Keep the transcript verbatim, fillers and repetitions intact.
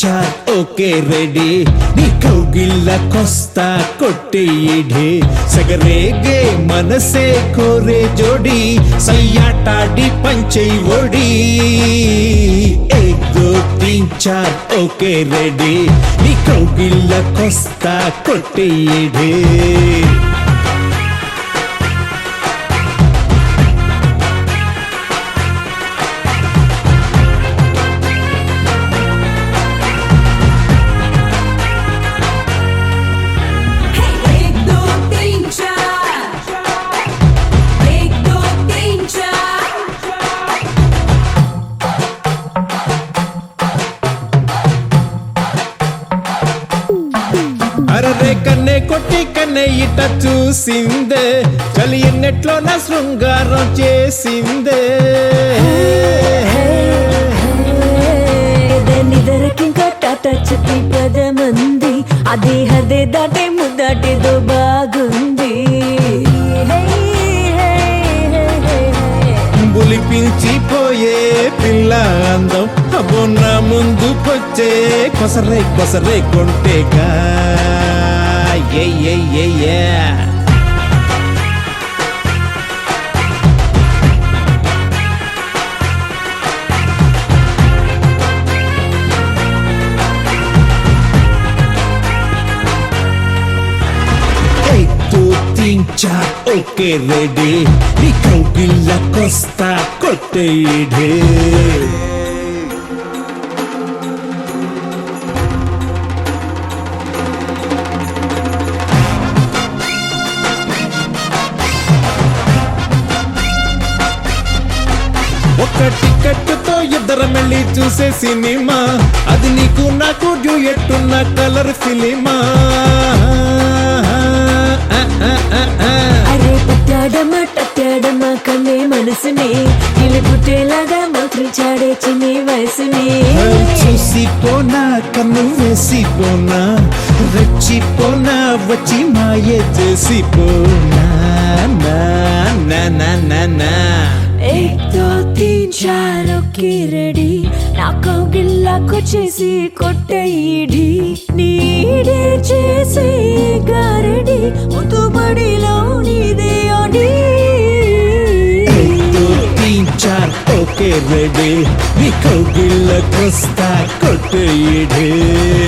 చార్ okay ready నీ కౌగిళ్ళకొస్తా కొట్టేయిడే సగరేగే మనసే కోరే జోడి సయ్యాటాడి పంచై ఒడి ఏక్ దో తీన్ చార్ ఓకే రెడీ నీ కౌగిళ్ళకొస్తా కొట్టేయిడే అరరే కన్నే కొట్టి కన్నే ఇట చూసిందే చలి ఎన్నెట్లో నా శృంగారం చేసిందే నిదరకింకా టాటా చెప్పి పదమంది అదే హదే దాటే ముద్దాటేదో బాగుంది బులిపించిపోయే పిల్ల అందం అబ్బో నా ముందుకొచ్చే కొసరే కొసరే కొంటేగా ఏ ఏ ఏ ఏ చార్ ఓకే రెడీ నీ కౌగిళ్ళకొస్తా కొట్టేయిడే ఒక టికెట్తో ఇద్దరం వెళ్ళి చూసే సినిమా అది నీకు నాకు డ్యూయెట్టున్న కలర్ ఫిలిమా అరే పట్టాడమా టట్టాడమా కన్నే మనసుని ఇల్లు పుట్టేలాగా మంత్రించాడే చిన్ని వయసుని చూసిపోనా కన్ను వేసిపోనా రెచ్చిపోనా వచ్చి మాయ చేసిపోనా నా నా నా నా నా एक दो तीन चार ఓకే రెడీ నా కౌగిళ్ళకొచ్చేసి కొట్టేయిడి నీడే చేసే గారడి ముతుబడిలో నీదే ఆడి एक दो तीन चार ఓకే రెడీ నీ కౌగిళ్ళకొస్తా కొట్టేయిడే